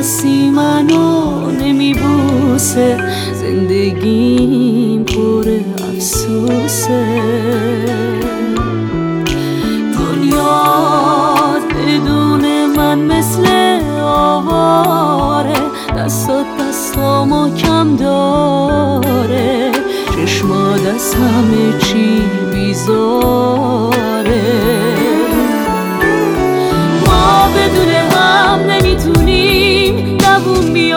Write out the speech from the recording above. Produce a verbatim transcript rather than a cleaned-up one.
کسی منو نمیبوسه، زندگیم پر افسوسه. دنیا بدون من مثل آواره، دستات دستامو کم داره، چشمات از همه چی بیزاره. ما بدون هم نمیتونیم دووم بیاریم،